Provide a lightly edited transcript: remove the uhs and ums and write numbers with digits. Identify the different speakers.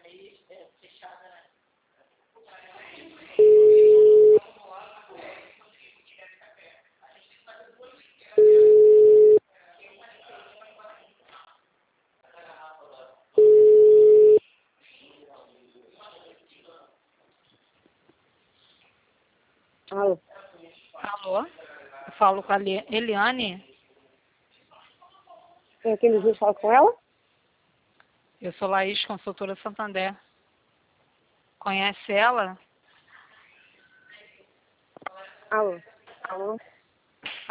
Speaker 1: Alô?
Speaker 2: Alô? Eu falo com a Eliane.
Speaker 1: Quem deseja falar com ela?
Speaker 2: Eu sou Laís, consultora Santander. Conhece ela?
Speaker 1: Alô?
Speaker 2: Alô?